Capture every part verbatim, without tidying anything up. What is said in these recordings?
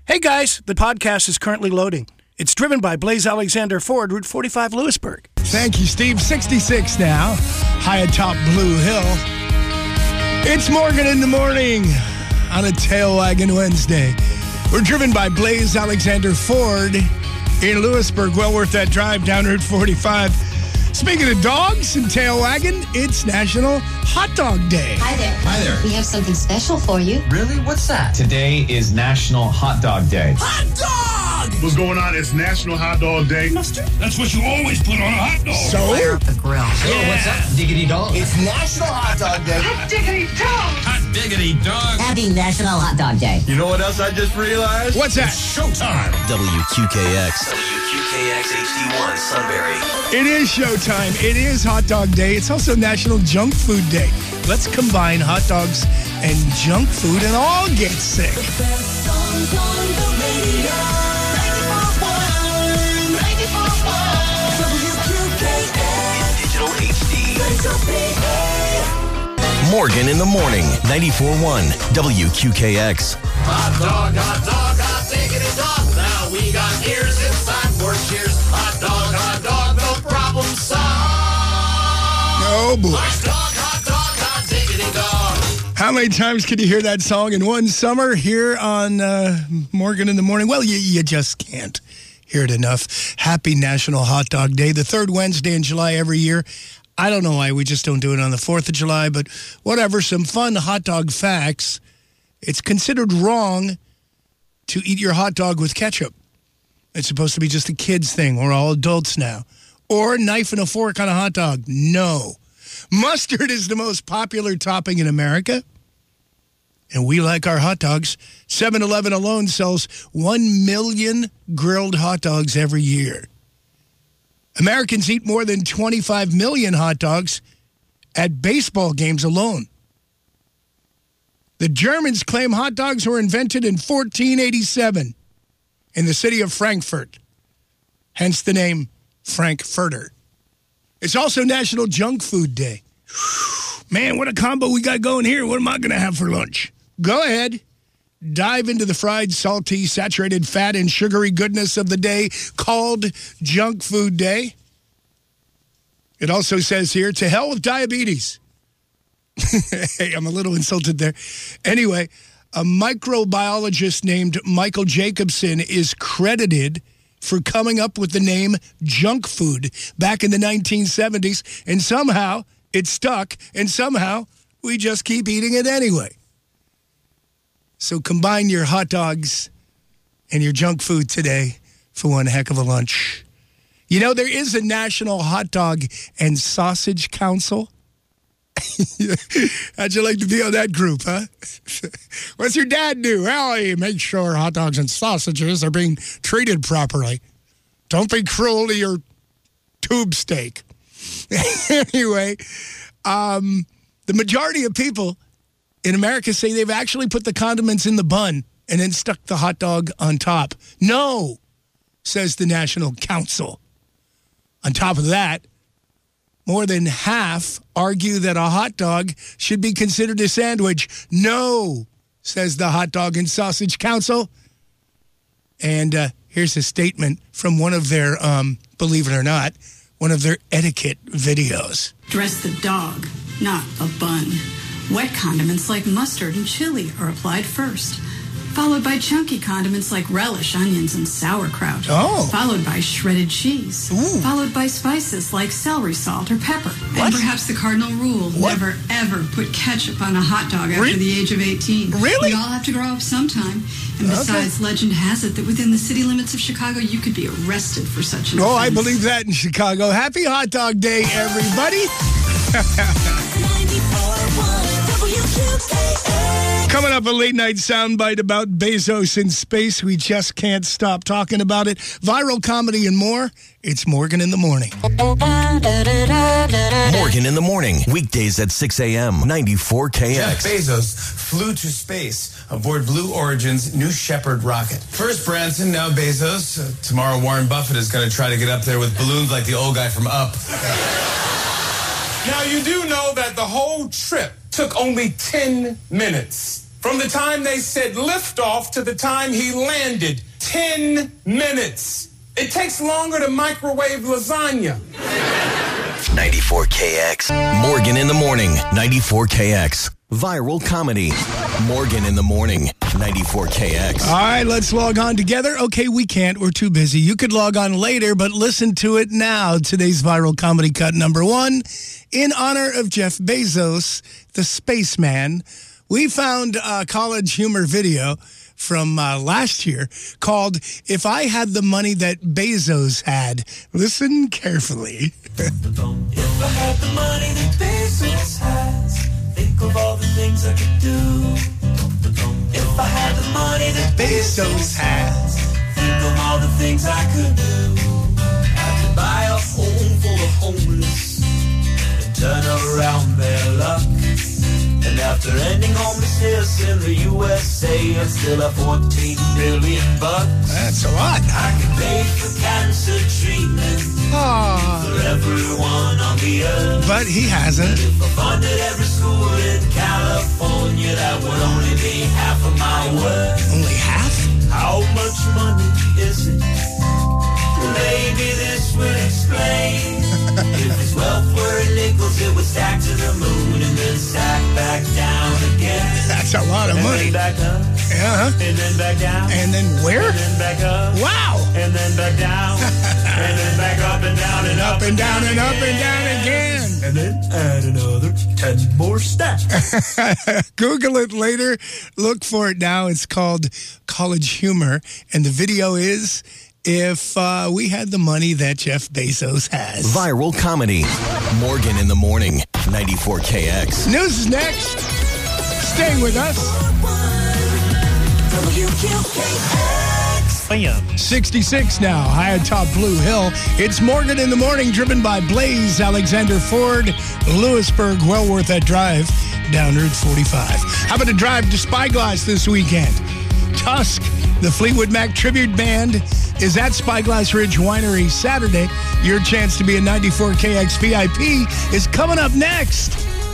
Hey guys, the podcast is currently loading. It's driven by Blaze Alexander Ford, Route forty-five, Lewisburg. Thank you, Steve. sixty-six now, high atop Blue Hill. It's Morgan in the Morning on a Tail Wagon Wednesday. We're driven by Blaze Alexander Ford in Lewisburg. Well worth that drive down Route forty-five. Speaking of dogs and tail wagon, it's National Hot Dog Day. Hi there. Hi there. We have something special for you. Really? What's that? Today is National Hot Dog Day. Hot dog! What's going on? It's National Hot Dog Day. Mustard? That's what you always put on a hot dog. So? Fire up the grill. Oh, what's that? Diggity dog. It's National Hot Dog Day. Hot diggity dog. Hot diggity dog. Happy National Hot Dog Day. You know what else I just realized? What's that? Showtime. W Q K X. W Q K X H D one, Sunbury. It is showtime. It is Hot Dog Day. It's also National Junk Food Day. Let's combine hot dogs and junk food and all get sick. In digital H D. Morgan in the Morning, ninety-four point one W Q K X. Hot dog, hot dog, hot diggity dog. Now we got ears inside for cheers. Hot dog, hot dog, no problem solved. Oh, boy. Hot dog, hot dog, hot diggity dog. How many times can you hear that song in one summer here on uh, Morgan in the Morning? Well, you, you just can't hear it enough. Happy National Hot Dog Day, the third Wednesday in July every year. I don't know why we just don't do it on the fourth of July, but whatever. Some fun hot dog facts. It's considered wrong to eat your hot dog with ketchup. It's supposed to be just a kid's thing. We're all adults now. Or knife and a fork on a hot dog. No. Mustard is the most popular topping in America. And we like our hot dogs. seven eleven alone sells one million grilled hot dogs every year. Americans eat more than twenty-five million hot dogs at baseball games alone. The Germans claim hot dogs were invented in fourteen eighty-seven in the city of Frankfurt, hence the name Frankfurter. It's also National Junk Food Day. Man, what a combo we got going here. What am I going to have for lunch? Go ahead. Dive into the fried, salty, saturated fat, and sugary goodness of the day called Junk Food Day. It also says here, to hell with diabetes. Hey, I'm a little insulted there. Anyway, a microbiologist named Michael Jacobson is credited for coming up with the name junk food back in the nineteen seventies, and somehow it stuck, and somehow we just keep eating it anyway. So combine your hot dogs and your junk food today for one heck of a lunch. You know, there is a National Hot Dog and Sausage Council. How'd you like to be on that group, huh? What's your dad do? Well, he makes sure hot dogs and sausages are being treated properly. Don't be cruel to your tube steak. Anyway, um, the majority of people in America say they've actually put the condiments in the bun and then stuck the hot dog on top. No, says the National Council. On top of that, more than half argue that a hot dog should be considered a sandwich. No, says the Hot Dog and Sausage Council. And uh, here's a statement from one of their, um, believe it or not, one of their etiquette videos. Dress the dog, not a bun. Wet condiments like mustard and chili are applied first, followed by chunky condiments like relish, onions, and sauerkraut. Oh. Followed by shredded cheese. Ooh. Followed by spices like celery salt or pepper. What? And perhaps the cardinal rule, What? never, ever put ketchup on a hot dog after Re- the age of eighteen. Really? We all have to grow up sometime. And besides, Okay. legend has it that within the city limits of Chicago, you could be arrested for such an Oh, I offense. believe that in Chicago. Happy Hot Dog Day, everybody. Coming up, a late-night soundbite about Bezos in space. We just can't stop talking about it. Viral comedy and more. It's Morgan in the Morning. Morgan in the Morning, weekdays at six a.m., ninety-four K Jeff X. Bezos flew to space aboard Blue Origin's New Shepard rocket. First Branson, now Bezos. Uh, tomorrow Warren Buffett is going to try to get up there with balloons like the old guy from Up. Now, you do know that the whole trip took only ten minutes. From the time they said liftoff to the time he landed, ten minutes. It takes longer to microwave lasagna. ninety-four K X. Morgan in the morning. ninety-four K X. Viral comedy. Morgan in the morning. ninety-four K X. All right, let's log on together. Okay, we can't. We're too busy. You could log on later, but listen to it now. Today's viral comedy cut number one. In honor of Jeff Bezos, the spaceman, we found a college humor video from uh, last year called If I Had the Money That Bezos Had. Listen carefully. If I had the money that Bezos has, think of all the things I could do. If I had the money that Bezos has, think of all the things I could do. I could buy a home for the homeless and turn around their luck. And after ending homelessness in the U S A, I'd still have fourteen billion bucks. That's a lot. I could pay for cancer treatment Aww. for everyone on the earth. But he hasn't. And if I funded every school in California, that would only be half of my worth. Only half? How much money is it? Maybe this will explain. If his wealth were in nickels, it would stack to the moon and then stack back down again. That's a lot of and money. Then back up. Yeah. And then back down. And then where? And then back up. Wow. And then back down. And then back up and down and up, Up and down and up and down again. And then add another ten more stacks. Google it later. Look for it now. It's called College Humor. And the video is If uh, We Had the Money That Jeff Bezos Has. Viral comedy. Morgan in the morning. ninety-four K X. News is next. Stay with us. sixty-six now, high atop Blue Hill. It's Morgan in the morning, driven by Blaze Alexander Ford, Lewisburg, well worth that drive down Route forty-five. How about a drive to Spyglass this weekend? Tusk, the Fleetwood Mac tribute band, is at Spyglass Ridge Winery Saturday. Your chance to be a ninety-four K X V I P is coming up next.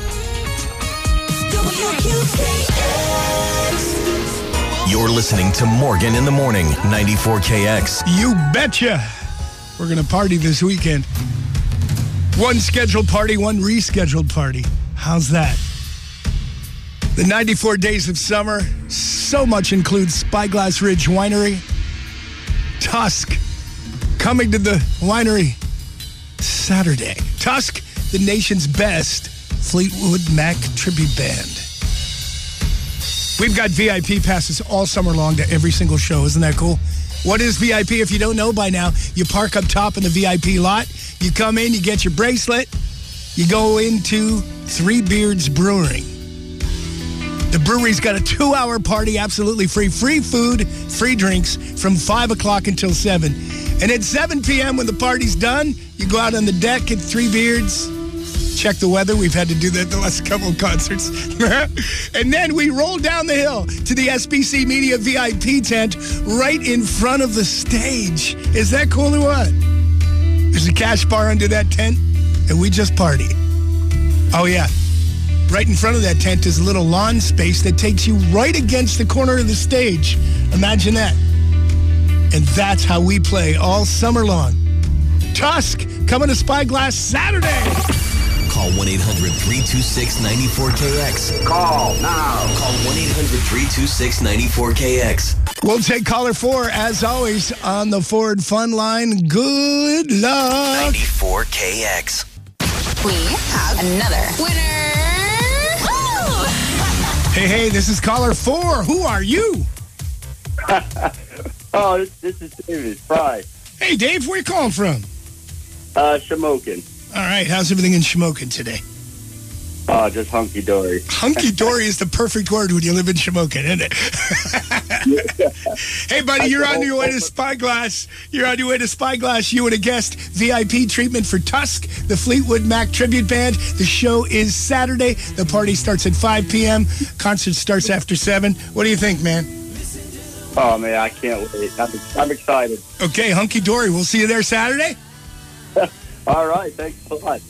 You're listening to Morgan in the morning. ninety-four K X. You betcha. We're going to party this weekend. One scheduled party, one rescheduled party. How's that? The ninety-four days of summer, so much includes Spyglass Ridge Winery. Tusk, coming to the winery Saturday. Tusk, the nation's best Fleetwood Mac tribute band. We've got V I P passes all summer long to every single show. Isn't that cool? What is V I P? If you don't know by now, you park up top in the V I P lot. You come in, you get your bracelet. You go into Three Beards Brewing. The brewery's got a two-hour party, absolutely free. Free food, free drinks from five o'clock until seven. And at seven p.m. when the party's done, you go out on the deck at Three Beards, check the weather. We've had to do that the last couple of concerts. And then we roll down the hill to the S B C Media V I P tent right in front of the stage. Is that cool or what? There's a cash bar under that tent, and we just party. Oh, yeah. Right in front of that tent is a little lawn space that takes you right against the corner of the stage. Imagine that. And that's how we play all summer long. Tusk, coming to Spyglass Saturday. Call one eight hundred three two six nine four K X. Call now. Call one eight hundred three two six nine four K X. We'll take caller four, as always, on the Ford Fun Line. Good luck. ninety-four K X. We have another winner. Hey, hey, this is caller four. Who are you? Oh, this, this is David Fry. Hey, Dave, where you calling from? Uh, Shamokin. All right, how's everything in Shamokin today? Oh, just hunky-dory. Hunky-dory is the perfect word when you live in Shamokin, isn't it? Hey, buddy, you're on your way to Spyglass. You're on your way to Spyglass. You and a guest, V I P treatment for Tusk, the Fleetwood Mac tribute band. The show is Saturday. The party starts at five p.m. Concert starts after seven. What do you think, man? Oh, man, I can't wait. I'm, I'm excited. Okay, hunky-dory. We'll see you there Saturday. All right, thanks a lot.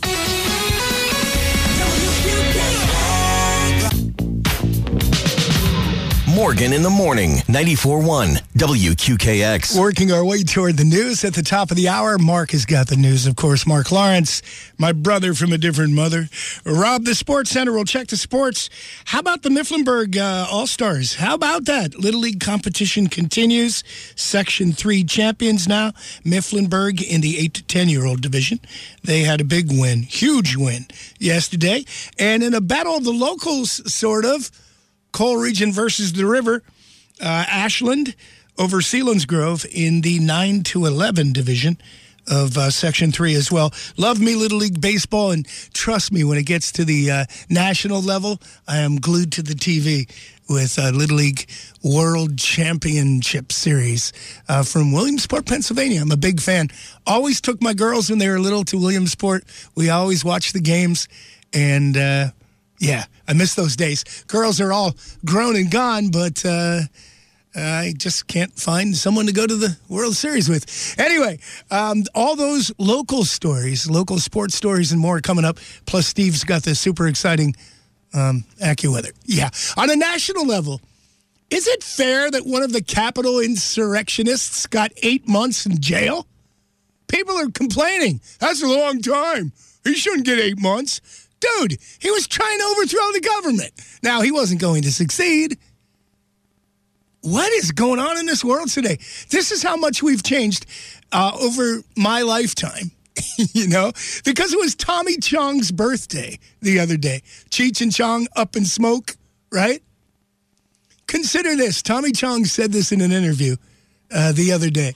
Morgan in the Morning, ninety-four point one W Q K X. Working our way toward the news at the top of the hour. Mark has got the news, of course. Mark Lawrence, my brother from a different mother. Rob, the Sports Center will check the sports. How about the Mifflinburg uh, All-Stars? How about that? Little League competition continues. Section three champions now. Mifflinburg in the eight to ten-year-old division. They had a big win, huge win yesterday. And in a battle of the locals, sort of, Coal Region versus the River, uh, Ashland over Selinsgrove in the nine to eleven division of uh, Section three as well. Love me Little League Baseball, and trust me, when it gets to the uh, national level, I am glued to the T V with uh, Little League World Championship Series uh, from Williamsport, Pennsylvania. I'm a big fan. Always took my girls when they were little to Williamsport. We always watched the games, and uh, yeah, I miss those days. Girls are all grown and gone, but uh, I just can't find someone to go to the World Series with. Anyway, um, all those local stories, local sports stories and more coming up. Plus, Steve's got this super exciting um, AccuWeather. Yeah. On a national level, is it fair that one of the Capitol insurrectionists got eight months in jail? People are complaining. That's a long time. He shouldn't get eight months. Dude, he was trying to overthrow the government. Now, he wasn't going to succeed. What is going on in this world today? This is how much we've changed uh, over my lifetime, you know, because it was Tommy Chong's birthday the other day. Cheech and Chong up in smoke, right? Consider this. Tommy Chong said this in an interview uh, the other day.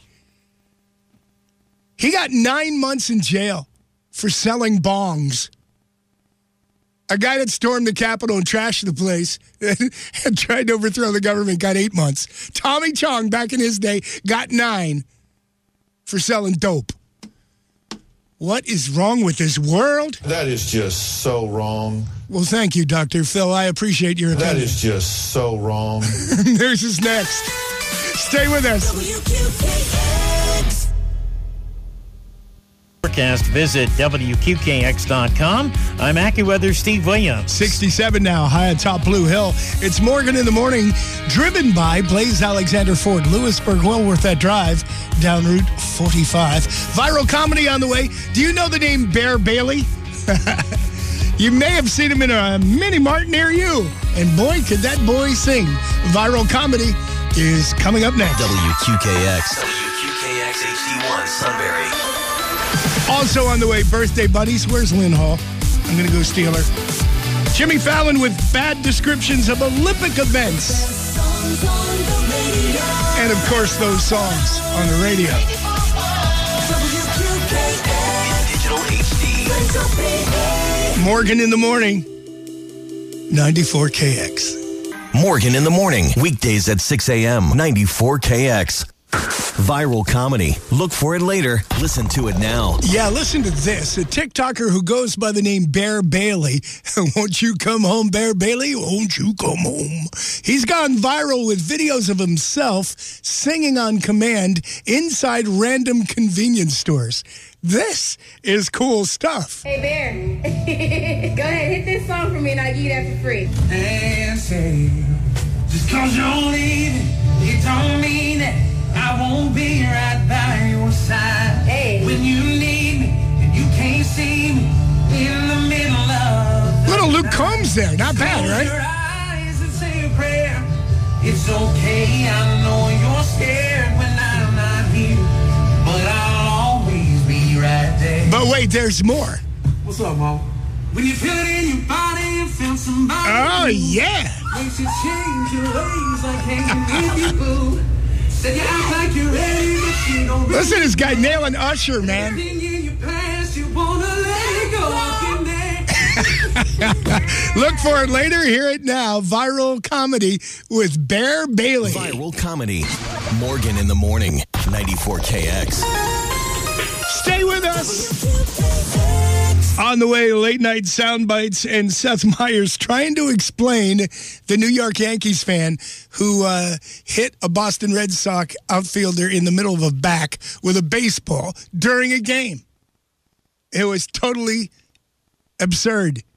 He got nine months in jail for selling bongs. A guy that stormed the Capitol and trashed the place and tried to overthrow the government got eight months. Tommy Chong, back in his day, got nine for selling dope. What is wrong with this world? That is just so wrong. Well, thank you, Doctor Phil. I appreciate your opinion. That is just so wrong. There's his next. Stay with us. W Q K X. Forecast, visit W Q K X dot com. I'm AccuWeather Steve Williams. sixty-seven now, high atop Blue Hill. It's Morgan in the Morning, driven by Blaze Alexander Ford, Lewisburg, well worth that drive down Route forty-five. Viral comedy on the way. Do you know the name Bear Bailey? You may have seen him in a mini mart near you. And boy, could that boy sing. Viral comedy is coming up next. W Q K X. W Q K X H D one, Sunbury. Also on the way, birthday buddies. Where's Lynn Hall? I'm going to go steal her. Jimmy Fallon with bad descriptions of Olympic events. And, of course, those songs on the radio. Digital H D. Morgan in the Morning, ninety-four K X. Morgan in the Morning, weekdays at six a.m., ninety-four K X. Viral comedy. Look for it later. Listen to it now. Yeah, listen to this. A TikToker who goes by the name Bear Bailey. Won't you come home, Bear Bailey? Won't you come home? He's gone viral with videos of himself singing on command inside random convenience stores. This is cool stuff. Hey, Bear. Go ahead, hit this song for me and I'll give you that for free. And say, just cause you're leaving, it don't mean that I won't be right by your side. Hey. When you need me and you can't see me in the middle of the Little Luke Combs there. Not bad, Close right? your eyes and say a prayer. It's okay, I know you're scared when I'm not here, but I'll always be right there. But wait, there's more. What's up, Mom? When you feel it in your body and feel somebody. Oh, yeah. Makes you change your ways like hanging with you, boo. Said you act like you're ready, but you don't. Listen to this guy nailing Usher, man. Everything in your past, you wanna let it go up in there. Look for it later. Hear it now. Viral comedy with Bear Bailey. Viral comedy. Morgan in the Morning, ninety-four K X. Stay with us. On the way, late night sound bites and Seth Meyers trying to explain the New York Yankees fan who uh, hit a Boston Red Sox outfielder in the middle of a back with a baseball during a game. It was totally absurd.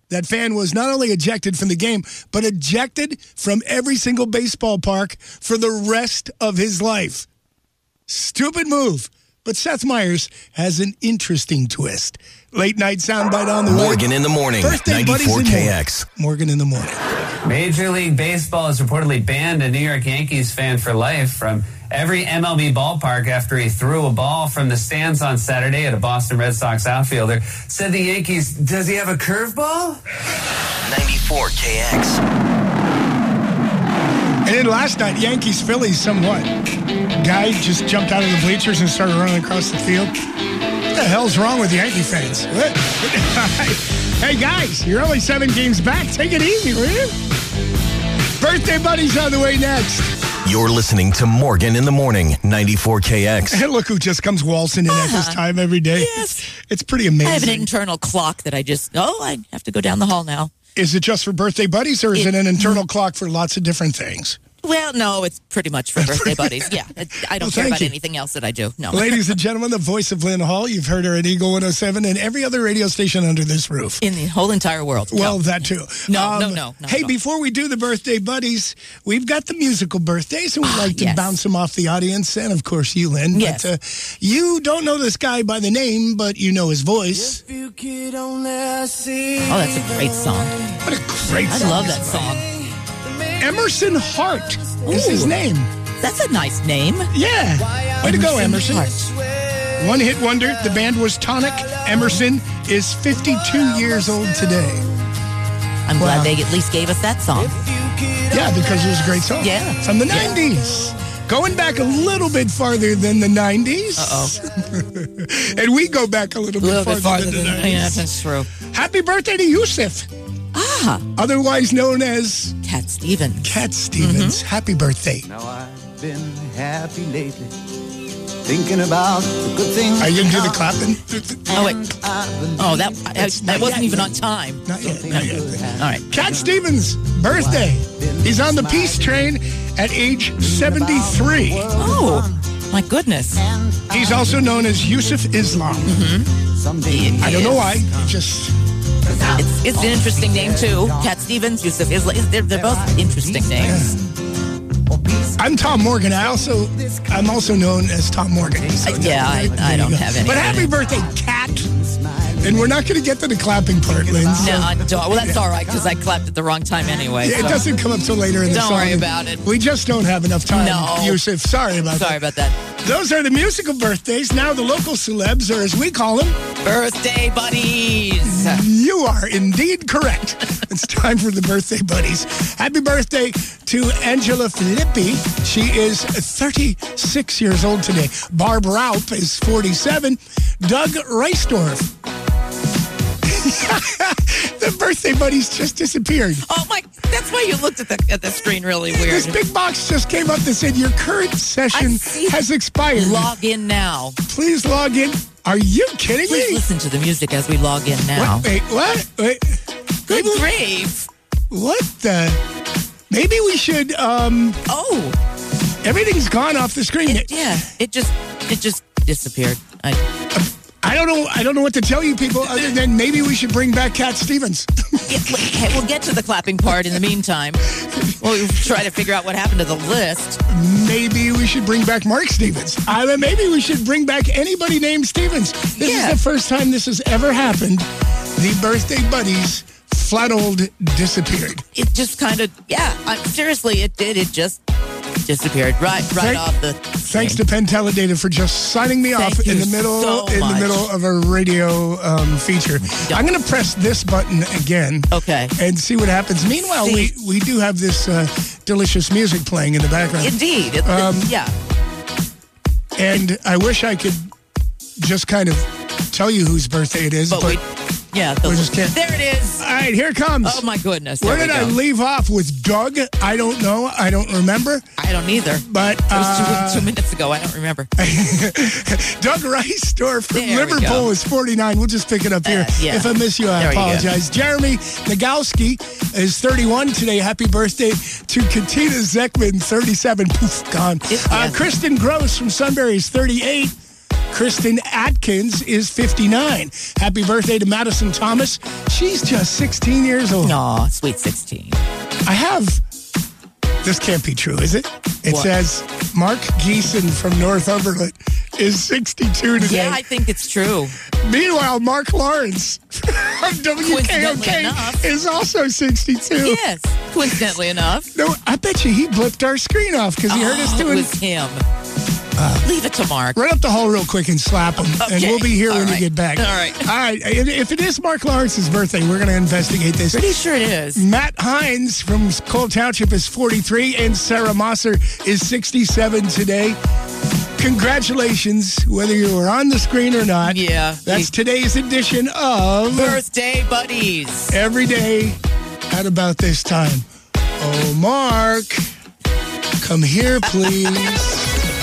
That fan was not only ejected from the game, but ejected from every single baseball park for the rest of his life. Stupid move. But Seth Meyers has an interesting twist. Late night soundbite on the way. Morgan in the morning, Birthday buddies ninety-four and K more. X. Morgan in the morning. Major League Baseball has reportedly banned a New York Yankees fan for life from every M L B ballpark after he threw a ball from the stands on Saturday at a Boston Red Sox outfielder. Said the Yankees, does he have a curveball? ninety-four K X. And then last night, Yankees Phillies, somewhat. Guy just jumped out of the bleachers and started running across the field. What the hell's wrong with Yankee fans? What? Hey, guys, you're only seven games back. Take it easy, will you? Birthday buddies on the way next. You're listening to Morgan in the morning, ninety-four K X. And look who just comes waltzing in Uh-huh. at this time every day. Yes. It's pretty amazing. I have an internal clock that I just, oh, I have to go down the hall now. Is it just for birthday buddies, or is it, it an internal clock for lots of different things? Well, no, it's pretty much for birthday buddies. Yeah, it, I don't Well, care thank about you. anything else that I do. No. Ladies and gentlemen, the voice of Lynn Hall. You've heard her at Eagle one oh seven and every other radio station under this roof. In the whole entire world. Well, no. that too. No, no, no, no, Hey, no. before we do the birthday buddies, we've got the musical birthdays, and we'd like to yes. bounce them off the audience, and of course you, Lynn. Yes. But uh, you don't know this guy by the name, but you know his voice. Oh, that's a great song. What a great I song. love that song. Emerson Hart is his Ooh. name. That's a nice name. Yeah. Way to go, Emerson. Hart. One hit wonder. The band was Tonic. Emerson is fifty-two years old today. I'm Wow. glad they at least gave us that song. Yeah, because it was a great song. Yeah. From the Yeah. nineties. Going back a little bit farther than the nineties. Uh-oh. And we go back a little A little bit bit farther, farther than the than, nineties. yeah, that's true. Happy birthday to Yusuf, Ah, otherwise known as Cat Stevens. Cat Stevens. Mm-hmm. Happy birthday. Now I've been happy lately, thinking about the good things. Are you going to do the clapping? Oh, wait. Oh, that I, I wasn't even on time. Not yet. Not yet. All right. Cat Stevens' birthday. He's on the peace train at age seventy-three. Oh, my goodness. He's also known as Yusuf Islam. Mm-hmm. I don't know why. He just... It's, it's an interesting name, too. Cat Stevens, Yusuf Islam. They're, they're both interesting names. I'm Tom Morgan. I also, I'm also known as Tom Morgan. So Uh, yeah, I, I don't have any. But happy birthday, Cat. And we're not going to get to the clapping part, Lynn. So No, I don't. Well, that's all right, because I clapped at the wrong time anyway. it so. doesn't come up till later in the Don't song. worry about it. We just don't have enough time, No. Yusuf. Sorry about Sorry that. about that. Those are the musical birthdays. Now the local celebs, or as we call them, Birthday buddies. you are indeed correct. It's time for the birthday buddies. Happy birthday to Angela Filippi. She is thirty-six years old today. Barb Raup is forty-seven. Doug Reisdorf. The birthday buddies just disappeared. Oh my! That's why you looked at the at the screen really weird. This big box just came up that said your current session has expired. Log in now. Please log in. Are you kidding Please me? listen to the music as we log in now. What? Wait, what? Wait. Good Maybe- grief! What the? Maybe we should. Um. Oh, Everything's gone off the screen. it, yeah. It just it just disappeared. I, I don't know. I don't know what to tell you, people. Other than maybe we should bring back Cat Stevens. yeah, hey, we'll get to the clapping part in the meantime. We'll try to figure out what happened to the list. Maybe we should bring back Mark Stevens. I mean, maybe we should bring back anybody named Stevens. This Yeah. is the first time this has ever happened. The birthday buddies flat old disappeared. It just kind of yeah. I, seriously, it did. It just disappeared right right Thank- off the. Thanks to Penteledata for just signing me Thank off in you the middle so in the much. middle of a radio um, feature. I'm going to press this button again. Okay. And see what happens. Meanwhile, See. we we do have this uh, delicious music playing in the background. Indeed. It, Um, yeah. And I wish I could just kind of tell you whose birthday it is, But but, we Yeah, the, we just can't. there it is. All right, here it comes. Oh my goodness! Where There did we I go. leave off with Doug? I don't know. I don't remember. I don't either. But It was uh, two, two minutes ago. I don't remember. Doug Reisdorf from There we Liverpool go. is forty-nine. We'll just pick it up here. Uh, yeah. If I miss you, I There you go. apologize. Jeremy Nagowski is thirty-one today. Happy birthday to Katina Zekman, thirty-seven. Poof, gone. It- Uh, yeah. Kristen Gross from Sunbury is thirty-eight. Kristen Atkins is fifty-nine. Happy birthday to Madison Thomas. She's just sixteen years old. Aw, sweet sixteen. I have... This can't be true, is it? It What? says Mark Geeson from Northumberland is sixty-two today. Yeah, I think it's true. Meanwhile, Mark Lawrence of W K O Coincidentally K enough. is also sixty-two. Yes, coincidentally enough. No, I bet you he blipped our screen off because he heard us Oh, doing... It was him. Leave it to Mark. Run up the hall real quick and slap him, and Okay. we'll be here All when right. you get back. All right. All right. If it is Mark Lawrence's birthday, we're going to investigate this. Pretty sure it is. Matt Hines from Cole Township is forty-three, and Sarah Mosser is sixty-seven today. Congratulations, whether you were on the screen or not. Yeah. That's today's edition of Birthday Buddies. Every day at about this time. Oh, Mark, come here, please.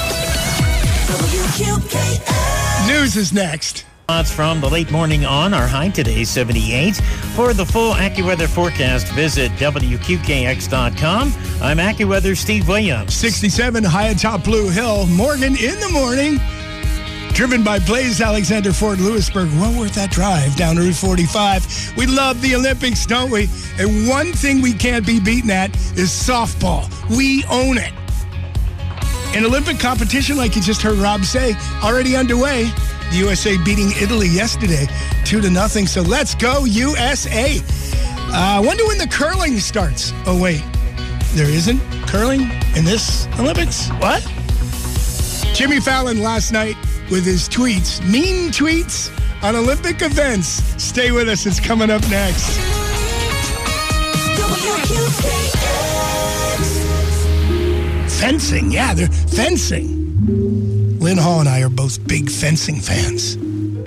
News is next. Spots from the late morning on. Our high today, seventy-eight. For the full AccuWeather forecast, visit W Q K X dot com. I'm AccuWeather Steve Williams. sixty-seven high atop Blue Hill. Morgan in the morning. Driven by Blaze Alexander Ford Lewisburg. Well worth that drive down Route forty-five. We love the Olympics, don't we? And one thing we can't be beaten at is softball. We own it. An Olympic competition, like you just heard Rob say, already underway. The U S A beating Italy yesterday, two to nothing. So let's go U S A. I uh, wonder when the curling starts. Oh, wait. There isn't curling in this Olympics? What? Jimmy Fallon last night with his tweets, mean tweets on Olympic events. Stay with us. It's coming up next. Fencing. Yeah, they're fencing. Lynn Hall and I are both big fencing fans.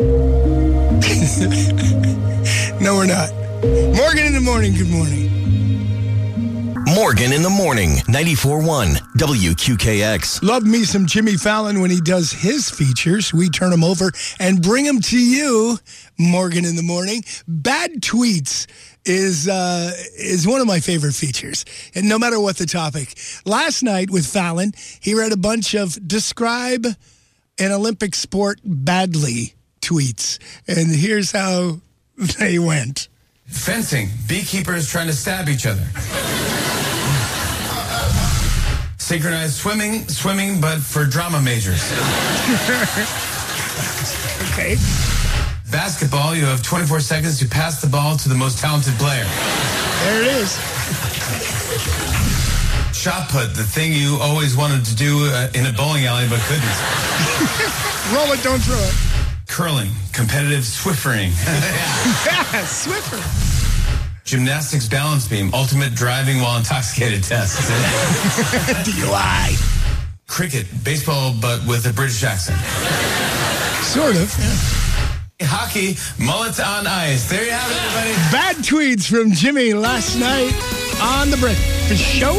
No, we're not. Morgan in the morning. Good morning. Morgan in the morning, ninety-four point one W Q K X. Love me some Jimmy Fallon when he does his features. We turn them over and bring them to you, Morgan in the morning. Bad tweets is uh, is one of my favorite features, and no matter what the topic. Last night with Fallon, he read a bunch of describe an Olympic sport badly tweets, and here's how they went. Fencing. Beekeepers trying to stab each other. Synchronized swimming, swimming, but for drama majors. Okay. Basketball, you have twenty-four seconds to pass the ball to the most talented player. There it is. Shot put, the thing you always wanted to do uh, in a bowling alley but couldn't. Roll it, don't throw it. Curling, competitive Swiffering. Yeah, Swiffer. Gymnastics balance beam, ultimate driving while intoxicated test. D U I. Cricket, baseball, but with a British accent. Sort of, yeah. Hockey, mullet on ice. There you have it, everybody. Bad tweets from Jimmy last night on the breakfast show.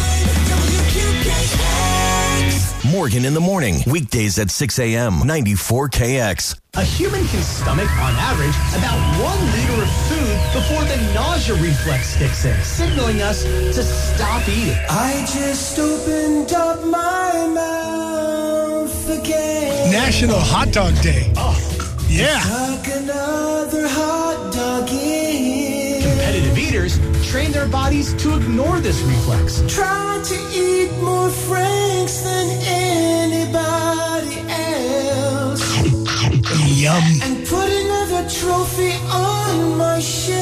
Morgan in the morning, weekdays at six a.m., ninety-four K X. A human can stomach, on average, about one liter of food before the nausea reflex kicks in, signaling us to stop eating. I just opened up my mouth again. National Hot Dog Day. Oh, yeah. Tuck another hot dog in. Competitive eaters train their bodies to ignore this reflex. Try to eat more Franks than anybody else. Yum. And put another trophy on my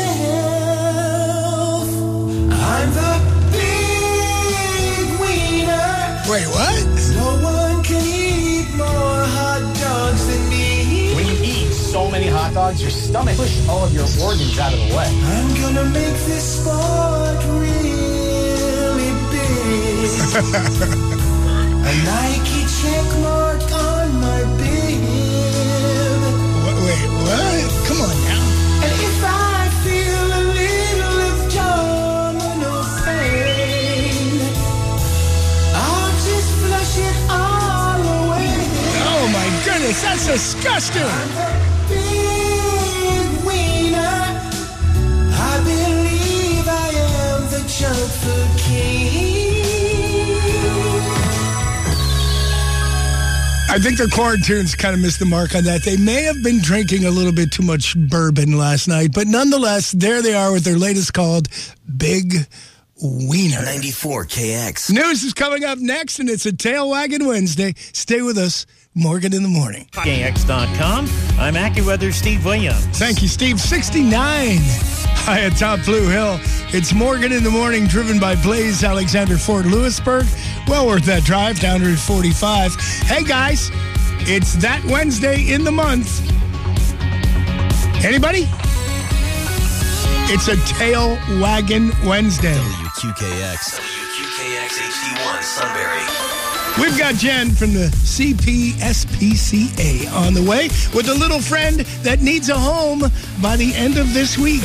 shelf. I'm the big wiener. Wait, what? No one can eat more hot dogs than me. When you eat so many hot dogs, your stomach pushes all of your organs out of the way. I'm gonna make this sport really big. A Nike check mark on my bib. What, wait, what? Come on now. And if I feel a little abdominal pain, I'll just flush it all away. Oh my goodness, that's disgusting. I'm the big wiener. I believe I am the junk food king. I I think their quarantines kind of missed the mark on that. They may have been drinking a little bit too much bourbon last night, but nonetheless, there they are with their latest called Big Wiener. ninety-four K X. News is coming up next, and it's a Tail Wagging Wednesday. Stay with us. Morgan in the Morning. K X dot com. I'm AccuWeather Steve Williams. Thank you, Steve. sixty-nine high atop Blue Hill. It's Morgan in the Morning, driven by Blaze Alexander Ford Lewisburg. Well worth that drive down Route forty-five. Hey, guys, it's that Wednesday in the month. Anybody? It's a Tail Wagging Wednesday. W Q K X. W Q K X H D one Sunbury. We've got Jen from the C P S P C A on the way with a little friend that needs a home by the end of this week.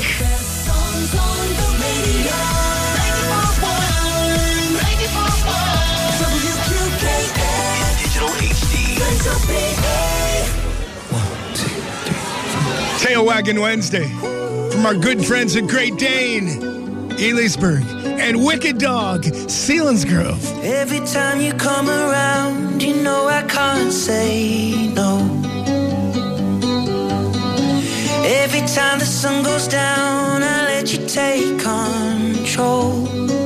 Digital H D. Tail Wagging Wednesday from our good friends at Great Dane, Elisburg, and Wicked Dog, Selinsgrove. Every time you come around, you know I can't say no. Every time the sun goes down, I let you take control.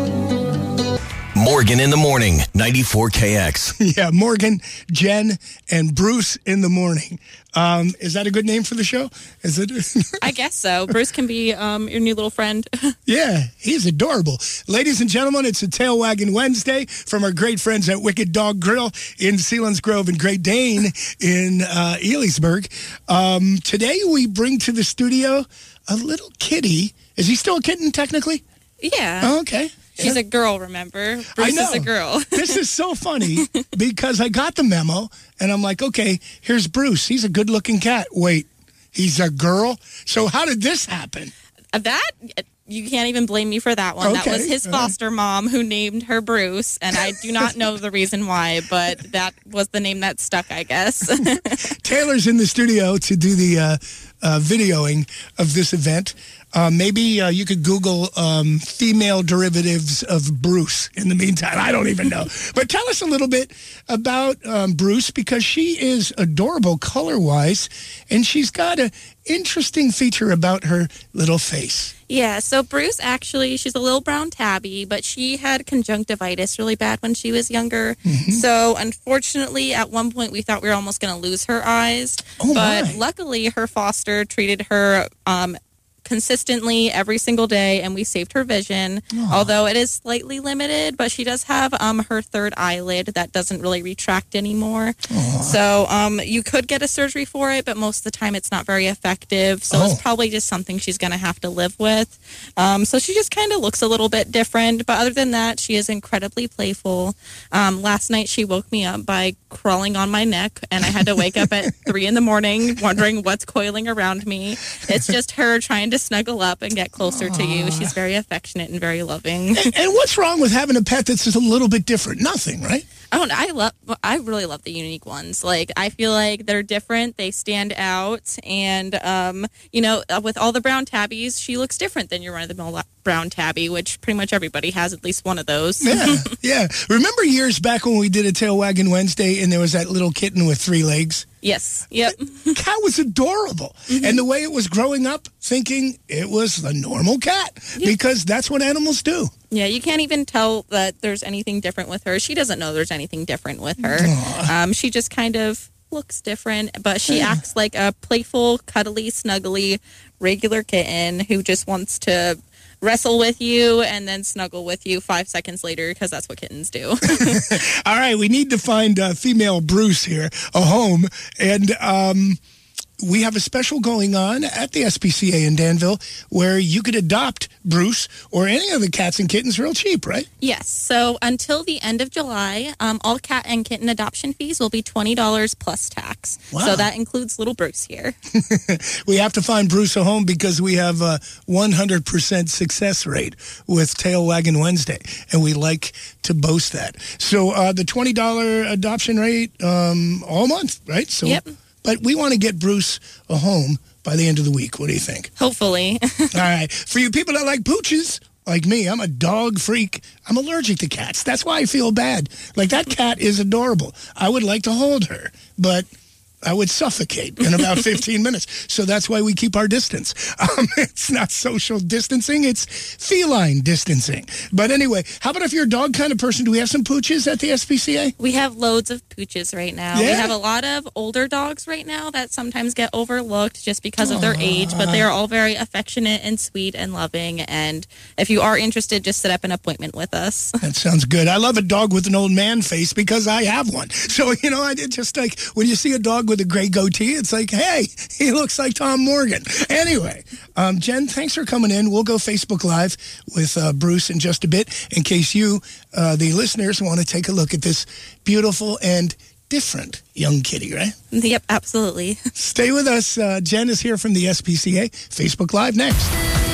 Morgan in the Morning, ninety-four K X. Yeah, Morgan, Jen, and Bruce in the Morning. Um, is that a good name for the show? Is it? I guess so. Bruce can be um, your new little friend. Yeah, he's adorable. Ladies and gentlemen, it's a Tail Wagging Wednesday from our great friends at Wicked Dog Grill in Selinsgrove and Great Dane in uh, Elisburg. Um, today we bring to the studio a little kitty. Is he still a kitten, technically? Yeah. Oh, okay. She's Yeah. a girl, remember? Bruce I know. is a girl. This is so funny because I got the memo and I'm like, okay, here's Bruce. He's a good-looking cat. Wait, he's a girl? So how did this happen? That, you can't even blame me for that one. Okay. That was his foster mom who named her Bruce, and I do not know the reason why, but that was the name that stuck, I guess. Taylor's in the studio to do the uh, uh, videoing of this event. Uh, maybe uh, you could Google um, female derivatives of Bruce in the meantime. I don't even know. But tell us a little bit about um, Bruce, because she is adorable color-wise, and she's got an interesting feature about her little face. Yeah, so Bruce, actually, she's a little brown tabby, but she had conjunctivitis really bad when she was younger. Mm-hmm. So, unfortunately, at one point, we thought we were almost going to lose her eyes. Oh, but my. luckily, her foster treated her um, consistently every single day, and we saved her vision. Aww. Although it is slightly limited, but she does have um, her third eyelid that doesn't really retract anymore. Aww. So um, you could get a surgery for it, but most of the time it's not very effective. So oh. it's probably just something she's going to have to live with. Um, so she just kind of looks a little bit different. But other than that, she is incredibly playful. Um, last night she woke me up by crawling on my neck, and I had to wake up at three in the morning wondering what's coiling around me. It's just her trying to snuggle up and get closer Aww. to you. She's very affectionate and very loving. And, and what's wrong with having a pet that's just a little bit different? Nothing, right? Oh, I love. I really love the unique ones. Like, I feel like they're different. They stand out, and um, you know, with all the brown tabbies, she looks different than your run-of-the-mill brown tabby, which pretty much everybody has at least one of those. Yeah, yeah. Remember years back when we did a Tail Wagging Wednesday, and there was that little kitten with three legs? Yes. Yep. That cat was adorable. Mm-hmm. And the way it was growing up, thinking it was a normal cat, yeah. because that's what animals do. Yeah, you can't even tell that there's anything different with her. She doesn't know there's anything different with her. Um, she just kind of looks different, but she yeah. acts like a playful, cuddly, snuggly, regular kitten who just wants to wrestle with you and then snuggle with you five seconds later, because that's what kittens do. All right, we need to find uh, female Bruce here, a home, and um, we have a special going on at the S P C A in Danville where you could adopt Bruce or any of the cats and kittens real cheap, right? Yes. So until the end of July, um, all cat and kitten adoption fees will be twenty dollars plus tax. Wow. So that includes little Bruce here. We have to find Bruce a home because we have a one hundred percent success rate with Tail Wagging Wednesday, and we like to boast that. So uh, the twenty dollars adoption rate um, all month, right? So. Yep. But we want to get Bruce a home by the end of the week. What do you think? Hopefully. All right. For you people that like pooches, like me. I'm a dog freak. I'm allergic to cats. That's why I feel bad. Like, that cat is adorable. I would like to hold her, but I would suffocate in about fifteen minutes. So that's why we keep our distance. Um, it's not social distancing. It's feline distancing. But anyway, how about if you're a dog kind of person? Do we have some pooches at the S P C A? We have loads of pooches right now. Yeah. We have a lot of older dogs right now that sometimes get overlooked just because of their age, but they are all very affectionate and sweet and loving. And if you are interested, just set up an appointment with us. That sounds good. I love a dog with an old man face because I have one. So, you know, I it's just like when you see a dog with a gray goatee, it's like, hey, he looks like Tom Morgan. Anyway, um, Jen, thanks for coming in. We'll go Facebook Live with uh, Bruce in just a bit in case you, uh, the listeners, want to take a look at this beautiful and different young kitty, right? Yep, absolutely. Stay with us. Uh, Jen is here from the S P C A. Facebook Live next.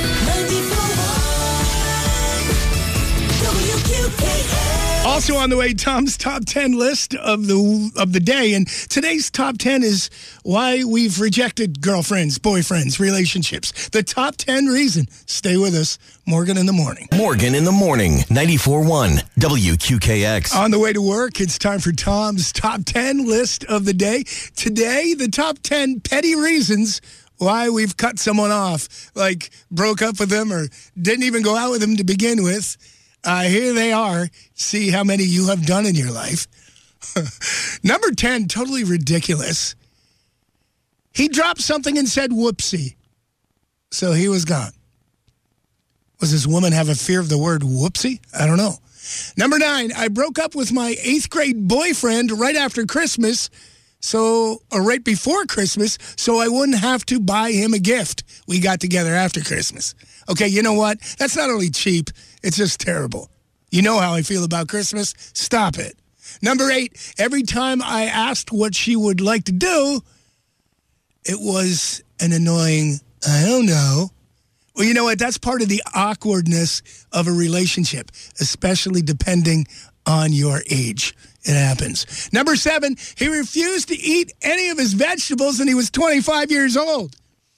Also on the way, Tom's top ten list of the of the day. And today's top ten is why we've rejected girlfriends, boyfriends, relationships. The top ten reason. Stay with us. Morgan in the Morning. Morgan in the Morning, ninety-four point one W Q K X. On the way to work, it's time for Tom's top ten list of the day. Today, the top ten petty reasons why we've cut someone off, like broke up with them or didn't even go out with them to begin with. Uh, here they are. See how many you have done in your life. Number ten, totally ridiculous. He dropped something and said whoopsie. So he was gone. Was this woman have a fear of the word whoopsie? I don't know. Number nine, I broke up with my eighth grade boyfriend right after Christmas, so or right before Christmas, so I wouldn't have to buy him a gift. We got together after Christmas. Okay, you know what? That's not only cheap, it's just terrible. You know how I feel about Christmas. Stop it. Number eight, every time I asked what she would like to do, it was an annoying, I don't know. Well, you know what? That's part of the awkwardness of a relationship, especially depending on your age. It happens. Number seven, he refused to eat any of his vegetables and he was twenty-five years old.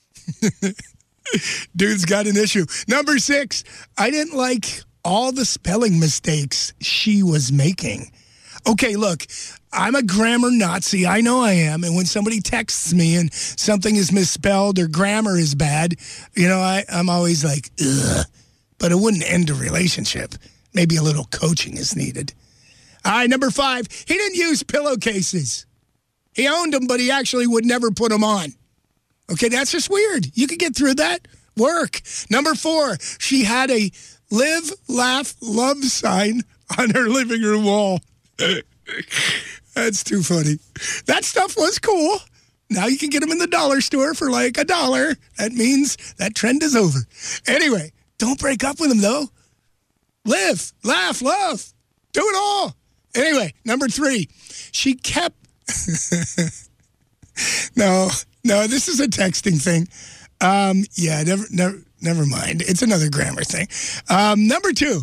Dude's got an issue. Number six, I didn't like all the spelling mistakes she was making. Okay, look, I'm a grammar Nazi. I know I am. And when somebody texts me and something is misspelled or grammar is bad, you know, I, I'm always like, ugh. But it wouldn't end a relationship. Maybe a little coaching is needed. All right, number five, he didn't use pillowcases. He owned them, but he actually would never put them on. Okay, that's just weird. You could get through that. Work. Number four, she had a live, laugh, love sign on her living room wall. That's too funny. That stuff was cool. Now you can get them in the dollar store for like a dollar. That means that trend is over. Anyway, don't break up with him, though. Live, laugh, love. Do it all. Anyway, number three, she kept... no, no, this is a texting thing. Um, yeah, never, never, never mind. It's another grammar thing. Um, number two,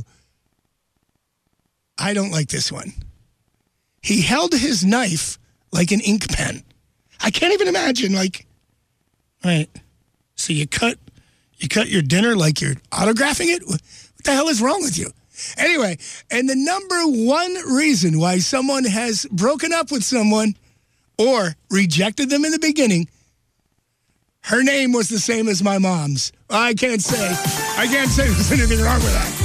I don't like this one. He held his knife like an ink pen. I can't even imagine, like, all right, so you cut, you cut your dinner like you're autographing it? What the hell is wrong with you? Anyway, and the number one reason why someone has broken up with someone or rejected them in the beginning, her name was the same as my mom's. I can't say, I can't say there's anything wrong with that.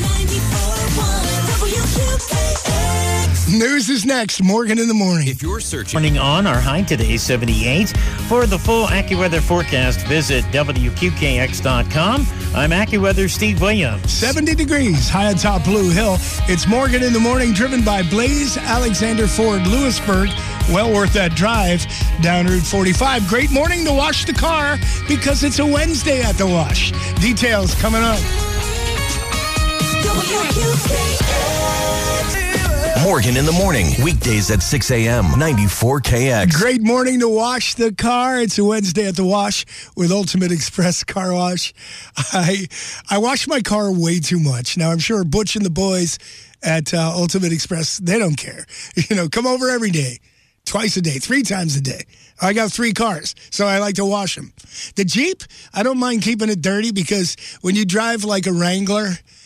News is next. Morgan in the Morning. If you're searching... Morning on, our high today, seventy-eight. For the full AccuWeather forecast, visit W Q K X dot com. I'm AccuWeather Steve Williams. seventy degrees, high atop Blue Hill. It's Morgan in the Morning, driven by Blaze Alexander Ford, Lewisburg. Well worth that drive down Route forty-five. Great morning to wash the car because it's a Wednesday at the wash. Details coming up. W Q K X. Morgan in the Morning, weekdays at six a.m., ninety-four K X. Great morning to wash the car. It's a Wednesday at the wash with Ultimate Express Car Wash. I I wash my car way too much. Now, I'm sure Butch and the boys at uh, Ultimate Express, they don't care. You know, come over every day, twice a day, three times a day. I got three cars, so I like to wash them. The Jeep, I don't mind keeping it dirty because when you drive like a Wrangler,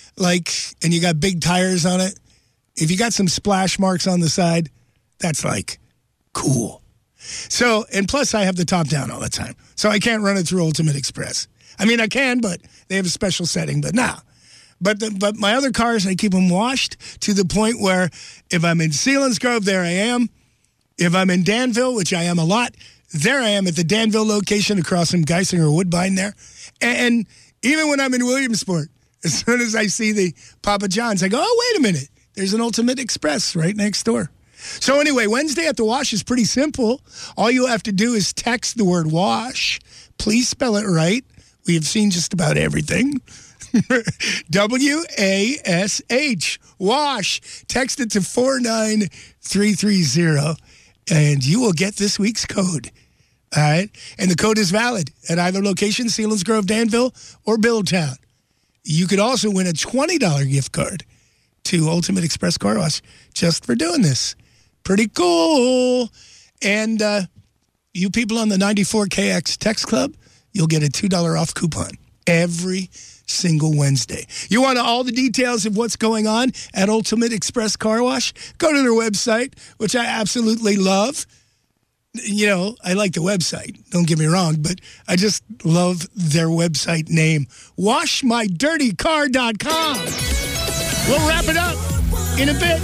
like, and you got big tires on it, if you got some splash marks on the side, that's like cool. So, and plus I have the top down all the time. So I can't run it through Ultimate Express. I mean, I can, but they have a special setting, but nah. But the, but my other cars, I keep them washed to the point where if I'm in Selinsgrove, there I am. If I'm in Danville, which I am a lot, there I am at the Danville location across from Geisinger or Woodbine there. And, and even when I'm in Williamsport, as soon as I see the Papa John's, I go, oh, wait a minute. There's an Ultimate Express right next door. So anyway, Wednesday at the Wash is pretty simple. All you have to do is text the word wash. Please spell it right. We have seen just about everything. W A S H, wash. Text it to four nine three three zero, and you will get this week's code. All right? And the code is valid at either location, Selinsgrove, Danville, or Billtown. You could also win a twenty dollars gift card to Ultimate Express Car Wash just for doing this. Pretty cool. And uh, you people on the ninety-four K X Text Club, you'll get a two dollars off coupon every single Wednesday. You want all the details of what's going on at Ultimate Express Car Wash? Go to their website, which I absolutely love. You know, I like the website, don't get me wrong, but I just love their website name, wash my dirty car dot com. We'll wrap it up in a bit.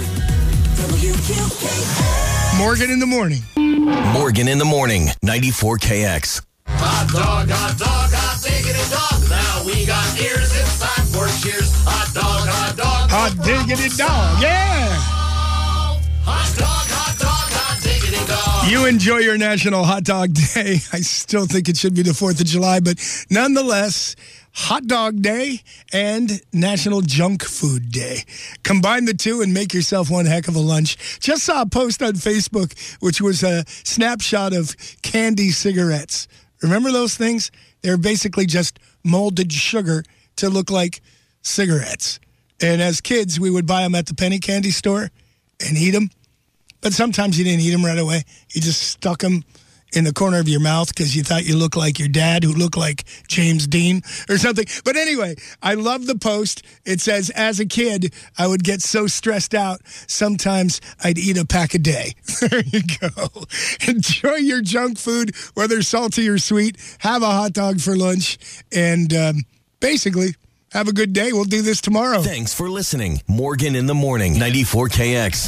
Morgan in the morning. Morgan in the morning, ninety-four K X. Hot dog, hot dog, hot diggity dog. Now we got ears inside for cheers. Hot dog, hot dog. Hot diggity dog, yeah. Hot dog, hot dog, hot diggity dog. You enjoy your National Hot Dog Day. I still think it should be the fourth of July, but nonetheless, Hot Dog Day and National Junk Food Day. Combine the two and make yourself one heck of a lunch. Just saw a post on Facebook, which was a snapshot of candy cigarettes. Remember those things? They're basically just molded sugar to look like cigarettes. And as kids, we would buy them at the penny candy store and eat them. But sometimes you didn't eat them right away. You just stuck them in the corner of your mouth because you thought you looked like your dad, who looked like James Dean or something. But anyway, I love the post. It says, as a kid, I would get so stressed out, sometimes I'd eat a pack a day. There you go. Enjoy your junk food, whether salty or sweet. Have a hot dog for lunch. And um, basically, have a good day. We'll do this tomorrow. Thanks for listening. Morgan in the morning, ninety-four K X.